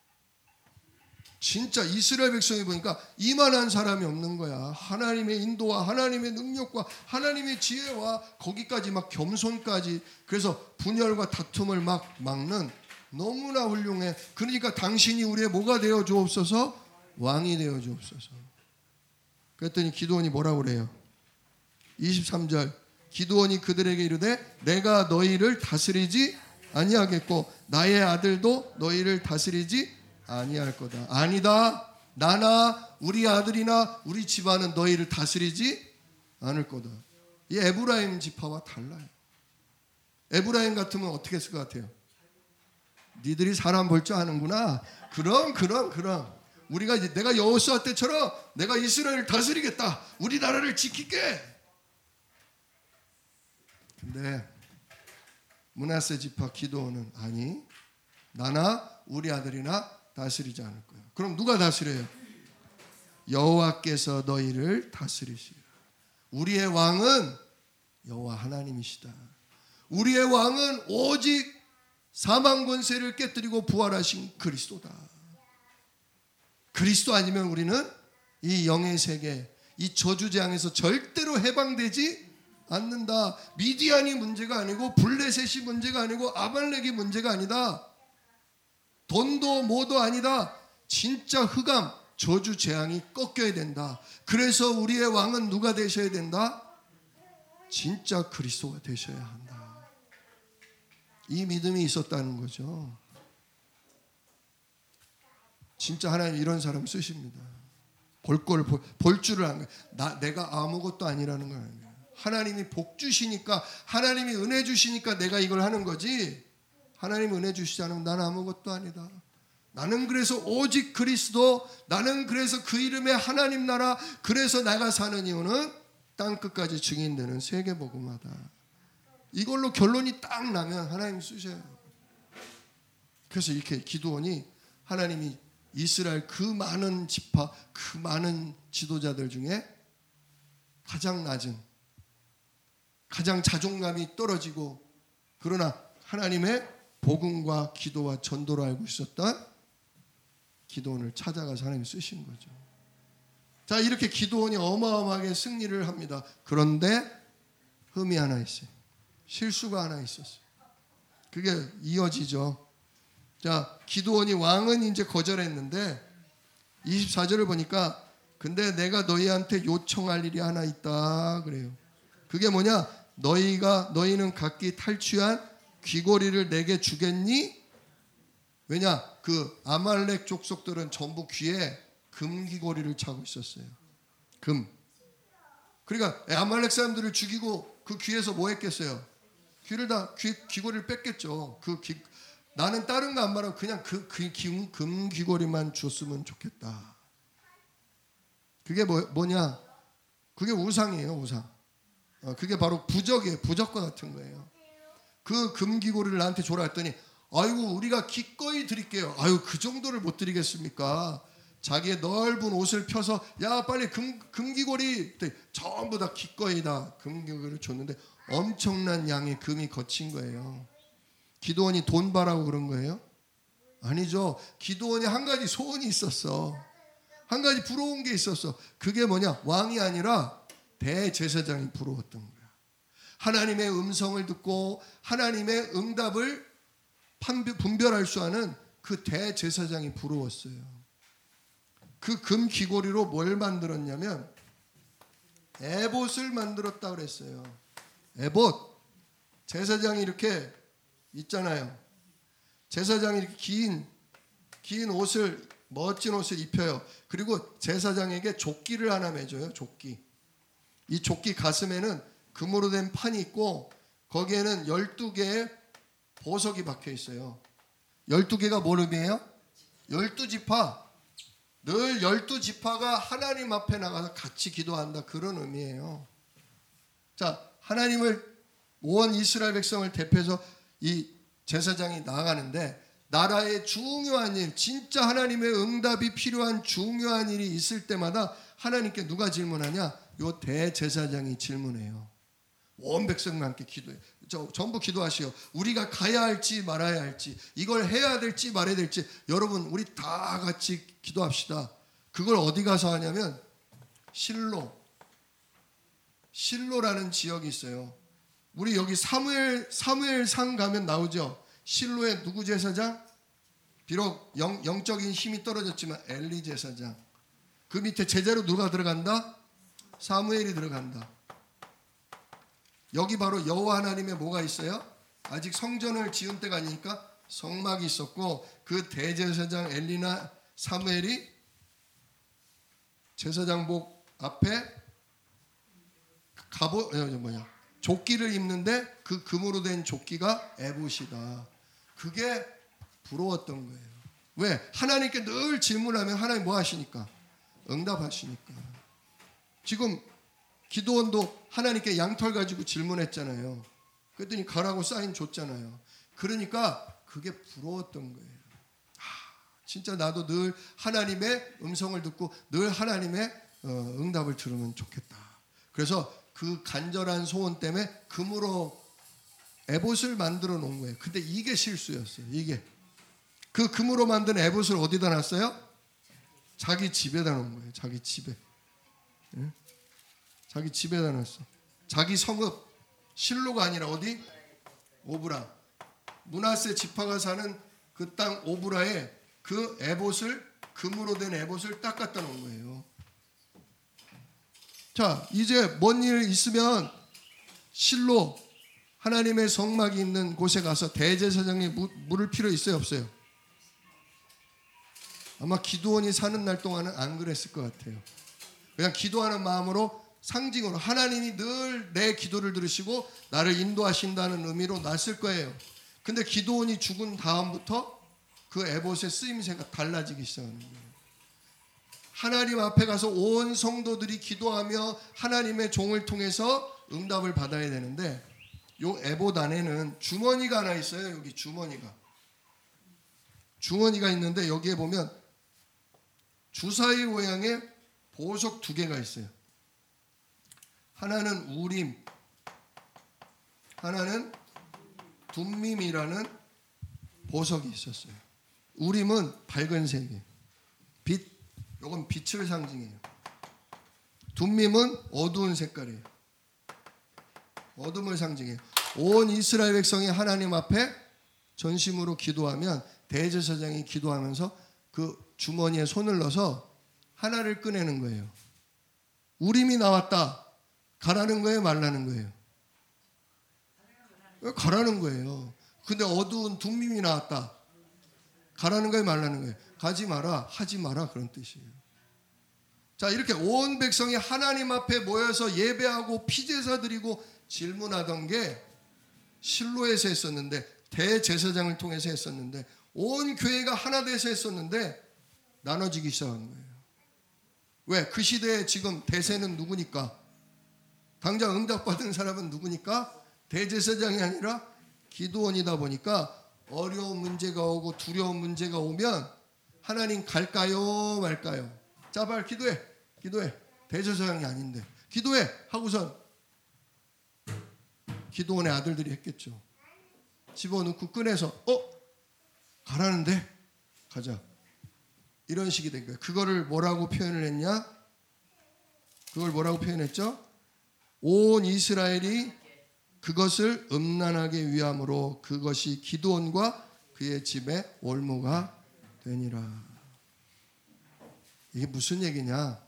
진짜 이스라엘 백성이 보니까 이만한 사람이 없는 거야. 하나님의 인도와 하나님의 능력과 하나님의 지혜와 거기까지 막 겸손까지. 그래서 분열과 다툼을 막 막는, 너무나 훌륭해. 그러니까 당신이 우리의 뭐가 되어 주옵소서? 왕이 되어 주옵소서. 그랬더니 기드온이 뭐라고 그래요? 23절, 기드온이 그들에게 이르되 내가 너희를 다스리지 아니하겠고 나의 아들도 너희를 다스리지 아니할 거다. 아니다, 나나 우리 아들이나 우리 집안은 너희를 다스리지 않을 거다. 이 에브라임 지파와 달라요. 에브라임 같으면 어떻게 했을 것 같아요? 니들이 사람 볼 줄 아는구나. 그럼 우리가 이제 내가 여호수아 때처럼 내가 이스라엘을 다스리겠다, 우리나라를 지킬게. 근데 므낫세 지파 기드온은 아니, 나나 우리 아들이나 다스리지 않을 거야. 그럼 누가 다스려요? 여호와께서 너희를 다스리시라. 우리의 왕은 여호와 하나님이시다. 우리의 왕은 오직 사망 권세를 깨뜨리고 부활하신 그리스도다. 그리스도 아니면 우리는 이 영의 세계, 이 저주재앙에서 절대로 해방되지 않는다. 미디안이 문제가 아니고 블레셋이 문제가 아니고 아말렉이 문제가 아니다. 돈도 뭐도 아니다. 진짜 흑암, 저주재앙이 꺾여야 된다. 그래서 우리의 왕은 누가 되셔야 된다? 진짜 그리스도가 되셔야 한다. 이 믿음이 있었다는 거죠. 진짜 하나님 이런 사람 쓰십니다. 볼 줄을 안 거예요. 내가 아무것도 아니라는 건 아니에요. 하나님이 복 주시니까, 하나님이 은혜 주시니까 내가 이걸 하는 거지, 하나님이 은혜 주시지 않으면 나는 아무것도 아니다. 나는 그래서 오직 그리스도, 나는 그래서 그 이름의 하나님 나라, 그래서 내가 사는 이유는 땅끝까지 증인되는 세계복음화다. 이걸로 결론이 딱 나면 하나님 쓰셔요. 그래서 이렇게 기드온이 하나님이 이스라엘 그 많은 지파, 그 많은 지도자들 중에 가장 낮은, 가장 자존감이 떨어지고 그러나 하나님의 복음과 기도와 전도를 알고 있었던 기드온을 찾아가서 하나님이 쓰신 거죠. 자, 이렇게 기드온이 어마어마하게 승리를 합니다. 그런데 흠이 하나 있어요. 실수가 하나 있었어요. 그게 이어지죠. 자, 기드온이 왕은 이제 거절했는데 24절을 보니까 근데 내가 너희한테 요청할 일이 하나 있다 그래요. 그게 뭐냐? 너희는 각기 탈취한 귀고리를 내게 주겠니? 왜냐? 그 아말렉 족속들은 전부 귀에 금 귀고리를 차고 있었어요. 금. 그러니까 아말렉 사람들을 죽이고 그 귀에서 뭐 했겠어요? 귀를 다 귀고리를 뺐겠죠. 나는 다른 거 안 말하고 그냥 금 귀고리만 줬으면 좋겠다. 그게 뭐냐? 그게 우상이에요, 우상. 그게 바로 부적이에요. 부적과 같은 거예요. 그 금 귀고리를 나한테 줘라 했더니 아이고 우리가 기꺼이 드릴게요. 아유 그 정도를 못 드리겠습니까? 자기의 넓은 옷을 펴서 야 빨리 금귀고리 전부 다 기꺼이 다 금귀고리를 줬는데 엄청난 양의 금이 거친 거예요. 기드온이 돈 바라고 그런 거예요? 아니죠. 기드온이 한 가지 소원이 있었어. 한 가지 부러운 게 있었어. 그게 뭐냐? 왕이 아니라 대제사장이 부러웠던 거야. 하나님의 음성을 듣고 하나님의 응답을 분별할 수 있는 그 대제사장이 부러웠어요. 그 금 귀고리로 뭘 만들었냐면 에봇을 만들었다 그랬어요. 에봇. 제사장이 이렇게 있잖아요. 제사장이 이렇게 긴 옷을 멋진 옷을 입혀요. 그리고 제사장에게 조끼를 하나 매줘요. 조끼. 이 조끼 가슴에는 금으로 된 판이 있고 거기에는 12개의 보석이 박혀 있어요. 12개가 뭘 의미해요? 12지파. 늘 12지파가 하나님 앞에 나가서 같이 기도한다. 그런 의미예요. 자, 하나님을 온 이스라엘 백성을 대표해서 이 제사장이 나아가는데 나라의 중요한 일, 진짜 하나님의 응답이 필요한 중요한 일이 있을 때마다 하나님께 누가 질문하냐? 요 대제사장이 질문해요. 온 백성과 함께 기도해요. 전부 기도하시오. 우리가 가야 할지 말아야 할지, 이걸 해야 될지 말아야 될지, 여러분 우리 다 같이 기도합시다. 그걸 어디 가서 하냐면 실로라는 지역이 있어요. 우리 여기 사무엘상 가면 나오죠. 실로의 누구 제사장? 비록 영적인 힘이 떨어졌지만 엘리 제사장. 그 밑에 제자로 누가 들어간다? 사무엘이 들어간다. 여기 바로 여호와 하나님의 뭐가 있어요? 아직 성전을 지은 때가 아니니까 성막이 있었고 그 대제사장 엘리나 사무엘이 제사장복 앞에 조끼를 입는데 그 금으로 된 조끼가 에봇이다. 그게 부러웠던 거예요. 왜? 하나님께 늘 질문하면 하나님 뭐 하시니까? 응답하시니까. 지금 기드온도 하나님께 양털 가지고 질문했잖아요. 그랬더니 가라고 사인 줬잖아요. 그러니까 그게 부러웠던 거예요. 진짜 나도 늘 하나님의 음성을 듣고 늘 하나님의 응답을 들으면 좋겠다. 그래서 그 간절한 소원 때문에 금으로 에봇을 만들어 놓은 거예요. 근데 이게 실수였어요. 이게 그 금으로 만든 에봇을 어디다 놨어요? 자기 집에다 놓은 거예요. 자기 집에. 네? 자기 집에다 놨어. 자기 성읍 실로가 아니라 어디? 오브라. 므낫세 지파가 사는 그 땅 오브라에 그 에봇을 금으로 된 에봇을 딱 갖다 놓은 거예요. 자, 이제 뭔 일 있으면 실로 하나님의 성막이 있는 곳에 가서 대제사장이 물을 필요 있어요, 없어요? 아마 기드온이 사는 날 동안은 안 그랬을 것 같아요. 그냥 기도하는 마음으로 상징으로 하나님이 늘 내 기도를 들으시고 나를 인도하신다는 의미로 놨을 거예요. 근데 기드온이 죽은 다음부터 그 에봇의 쓰임새가 달라지기 시작하는 거예요. 하나님 앞에 가서 온 성도들이 기도하며 하나님의 종을 통해서 응답을 받아야 되는데 요 에봇 안에는 주머니가 하나 있어요. 여기 주머니가 있는데 여기에 보면 주사위 모양의 보석 2개가 있어요. 하나는 우림, 하나는 둠밈이라는 보석이 있었어요. 우림은 밝은 색이에요. 빛, 이건 빛을 상징해요. 둠밈은 어두운 색깔이에요. 어둠을 상징해요. 온 이스라엘 백성이 하나님 앞에 전심으로 기도하면 대제사장이 기도하면서 그 주머니에 손을 넣어서 하나를 꺼내는 거예요. 우림이 나왔다. 가라는 거예요, 말라는 거예요? 가라는 거예요. 근데 어두운 둠밈이 나왔다. 가라는 거예요, 말라는 거예요? 가지 마라, 하지 마라, 그런 뜻이에요. 자, 이렇게 온 백성이 하나님 앞에 모여서 예배하고 피제사 드리고 질문하던 게 실로에서 했었는데, 대제사장을 통해서 했었는데, 온 교회가 하나 돼서 했었는데 나눠지기 시작한 거예요. 왜? 그 시대에 지금 대세는 누구니까? 당장 응답받은 사람은 누구니까? 대제사장이 아니라 기드온이다 보니까 어려운 문제가 오고 두려운 문제가 오면 하나님 갈까요 말까요? 자, 빨리 기도해. 기도해. 대제사장이 아닌데 기도해 하고선 기드온의 아들들이 했겠죠. 집어넣고 꺼내서 가라는데 가자. 이런 식이 된 거예요. 그거를 뭐라고 표현을 했냐? 그걸 뭐라고 표현했죠? 온 이스라엘이 그것을 음란하게 위함으로 그것이 기드온과 그의 집에 올무가 되니라. 이게 무슨 얘기냐?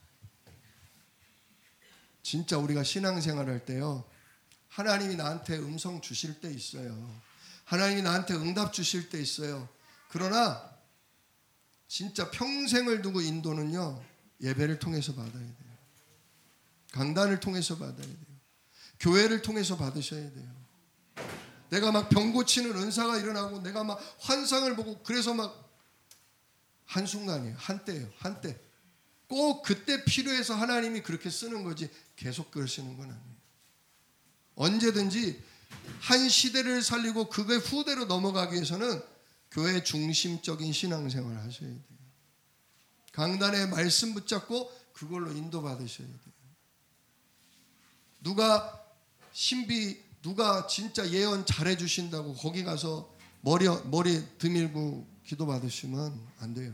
진짜 우리가 신앙생활할 때요, 하나님이 나한테 음성 주실 때 있어요. 하나님이 나한테 응답 주실 때 있어요. 그러나 진짜 평생을 두고 인도는요, 예배를 통해서 받아야 돼요. 강단을 통해서 받아야 돼요. 교회를 통해서 받으셔야 돼요. 내가 막 병 고치는 은사가 일어나고 내가 막 환상을 보고 그래서 막 한순간이에요. 한때예요. 한때. 꼭 그때 필요해서 하나님이 그렇게 쓰는 거지 계속 그러시는 건 아니에요. 언제든지 한 시대를 살리고 그게 후대로 넘어가기 위해서는 교회 중심적인 신앙생활을 하셔야 돼요. 강단의 말씀 붙잡고 그걸로 인도받으셔야 돼요. 누가 신비, 누가 진짜 예언 잘해 주신다고 거기 가서 머리 드밀고 기도받으시면 안 돼요.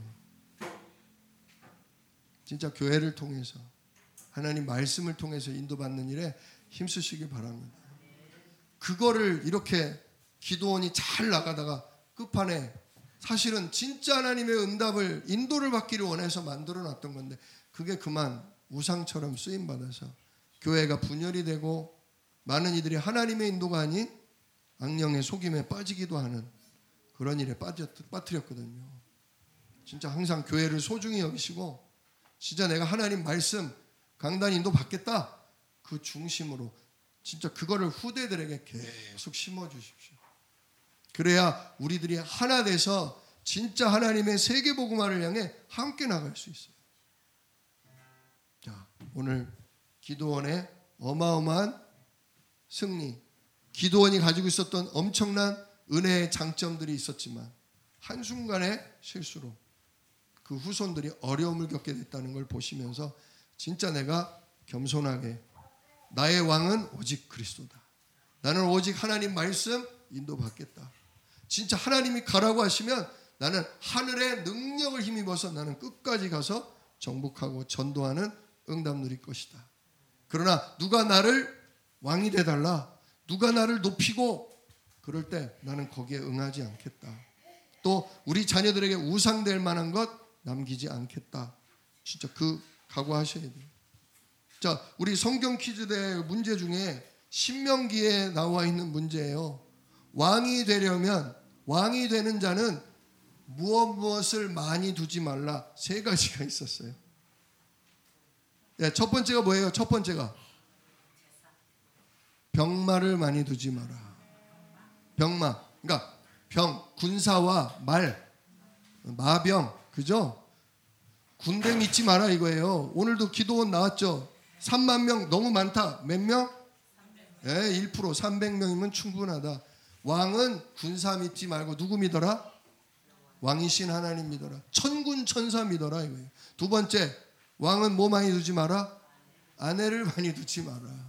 진짜 교회를 통해서 하나님 말씀을 통해서 인도받는 일에 힘쓰시길 바랍니다. 그거를 이렇게 기도원이 잘 나가다가 끝판에 사실은 진짜 하나님의 응답을 인도를 받기를 원해서 만들어 놨던 건데 그게 그만 우상처럼 쓰임받아서 교회가 분열이 되고 많은 이들이 하나님의 인도가 아닌 악령의 속임에 빠지기도 하는 그런 일에 빠뜨렸거든요. 진짜 항상 교회를 소중히 여기시고 진짜 내가 하나님 말씀 강단 인도 받겠다 그 중심으로 진짜 그거를 후대들에게 계속 심어주십시오. 그래야 우리들이 하나 돼서 진짜 하나님의 세계복음화를 향해 함께 나갈 수 있어요. 자, 오늘 기드온의 어마어마한 승리, 기드온이 가지고 있었던 엄청난 은혜의 장점들이 있었지만 한순간의 실수로 그 후손들이 어려움을 겪게 됐다는 걸 보시면서 진짜 내가 겸손하게 나의 왕은 오직 그리스도다. 나는 오직 하나님 말씀 인도받겠다. 진짜 하나님이 가라고 하시면 나는 하늘의 능력을 힘입어서 나는 끝까지 가서 정복하고 전도하는 응답 누릴 것이다. 그러나 누가 나를 왕이 돼달라, 누가 나를 높이고 그럴 때 나는 거기에 응하지 않겠다. 또 우리 자녀들에게 우상될 만한 것 남기지 않겠다. 진짜 그 각오하셔야 돼요. 자, 우리 성경 퀴즈대 문제 중에 신명기에 나와 있는 문제예요. 왕이 되려면 왕이 되는 자는 무엇을 많이 두지 말라. 세 가지가 있었어요. 네, 첫 번째가 뭐예요? 첫 번째가 병마를 많이 두지 마라. 병마, 그러니까 병, 군사와 말, 마병, 그죠? 군대 믿지 마라 이거예요. 오늘도 기도원 나왔죠. 3만 명 너무 많다. 몇 명? 1%, 300명이면 충분하다. 왕은 군사 믿지 말고 누구 믿어라? 왕이신 하나님 믿어라. 천군 천사 믿어라 이거예요. 두 번째, 왕은 뭐 많이 두지 마라? 아내를 많이 두지 마라.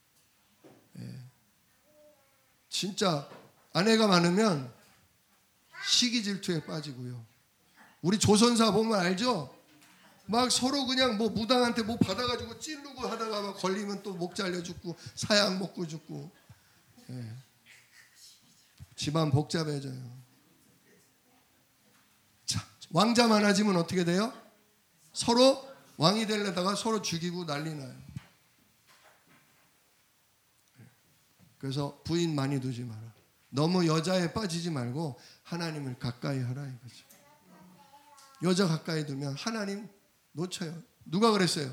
진짜 아내가 많으면 시기 질투에 빠지고요. 우리 조선사 보면 알죠? 막 서로 그냥 뭐 무당한테 뭐 받아가지고 찌르고 하다가 막 걸리면 또 목 잘려 죽고 사약 먹고 죽고. 예. 집안 복잡해져요. 자, 왕자 많아지면 어떻게 돼요? 서로 왕이 되려다가 서로 죽이고 난리 나요. 그래서 부인 많이 두지 마라. 너무 여자에 빠지지 말고 하나님을 가까이 하라 이거죠. 여자 가까이 두면 하나님 놓쳐요. 누가 그랬어요?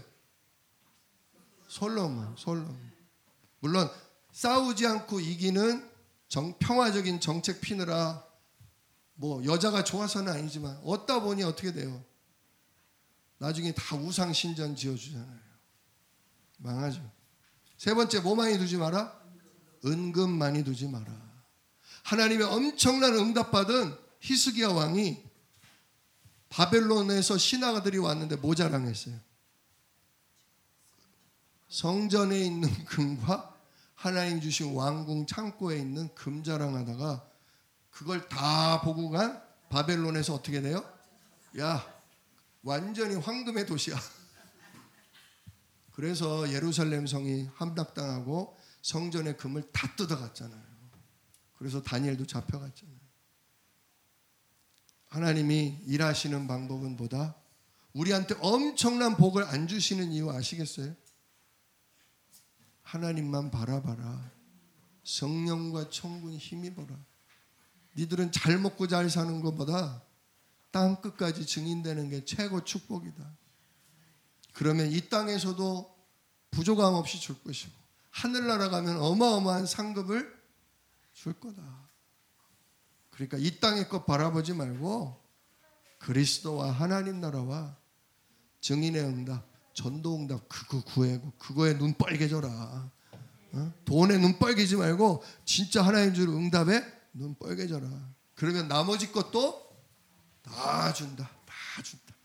솔로몬. 물론 싸우지 않고 이기는 평화적인 정책 피느라 뭐 여자가 좋아서는 아니지만 얻다 보니 어떻게 돼요? 나중에 다 우상 신전 지어주잖아요. 망하죠. 세 번째, 뭐 많이 두지 마라? 은금 많이 두지 마라. 하나님의 엄청난 응답받은 히스기야 왕이 바벨론에서 신하들이 왔는데 뭐 자랑했어요? 성전에 있는 금과 하나님 주신 왕궁 창고에 있는 금 자랑하다가 그걸 다 보고 간 바벨론에서 어떻게 돼요? 야, 완전히 황금의 도시야. 그래서 예루살렘 성이 함락당하고 성전의 금을 다 뜯어갔잖아요. 그래서 다니엘도 잡혀갔잖아요. 하나님이 일하시는 방법은 뭐다? 우리한테 엄청난 복을 안 주시는 이유 아시겠어요? 하나님만 바라봐라. 성령과 천군 힘입어라. 니들은 잘 먹고 잘 사는 것보다 땅 끝까지 증인되는 게 최고 축복이다. 그러면 이 땅에서도 부족함 없이 줄 것이고 하늘나라 가면 어마어마한 상급을 줄 거다. 그러니까 이 땅의 것 바라보지 말고 그리스도와 하나님 나라와 증인의 응답, 전도 응답 그거 구해고 그거에 눈 빨개져라. 돈에 눈 빨개지 말고 진짜 하나님 줄 응답에 눈 빨개져라. 그러면 나머지 것도 다 준다. 다 준다.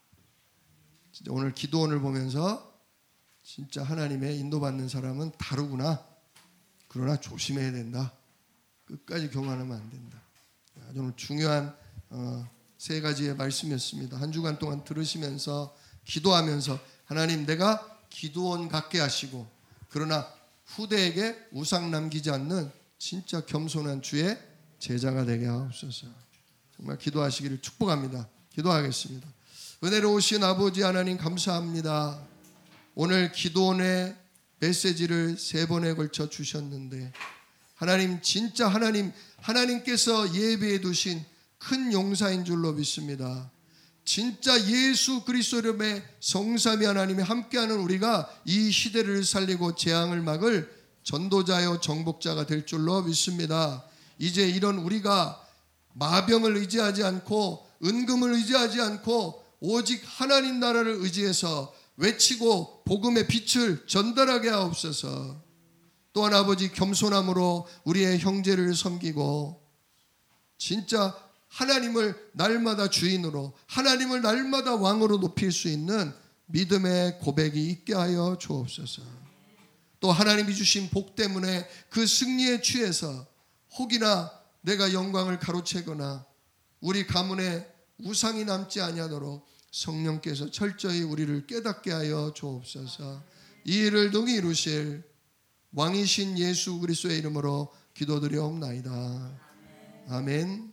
진짜 오늘 기도원을 보면서 진짜 하나님의 인도받는 사람은 다르구나. 그러나 조심해야 된다. 끝까지 교만하면 안 된다. 아주 오늘 중요한 세 가지의 말씀이었습니다. 한 주간 동안 들으시면서 기도하면서 하나님 내가 기도원 갖게 하시고 그러나 후대에게 우상 남기지 않는 진짜 겸손한 주의 제자가 되게 하옵소서. 정말 기도하시기를 축복합니다. 기도하겠습니다. 은혜로우신 아버지 하나님 감사합니다. 오늘 기도원의 메시지를 3번에 걸쳐 주셨는데 하나님 진짜 하나님께서 예비해 두신 큰 용사인 줄로 믿습니다. 진짜 예수 그리스도 이름의 성삼위 하나님이 함께하는 우리가 이 시대를 살리고 재앙을 막을 전도자요 정복자가 될 줄로 믿습니다. 이제 이런 우리가 마병을 의지하지 않고 은금을 의지하지 않고 오직 하나님 나라를 의지해서 외치고 복음의 빛을 전달하게 하옵소서. 또한 아버지 겸손함으로 우리의 형제를 섬기고 진짜 하나님을 날마다 주인으로 하나님을 날마다 왕으로 높일 수 있는 믿음의 고백이 있게 하여 주옵소서. 또 하나님이 주신 복 때문에 그 승리에 취해서 혹이나 내가 영광을 가로채거나 우리 가문에 우상이 남지 아니하도록 성령께서 철저히 우리를 깨닫게 하여 주옵소서. 이 일을 능히 이루실 왕이신 예수 그리스도의 이름으로 기도드리옵나이다. 아멘.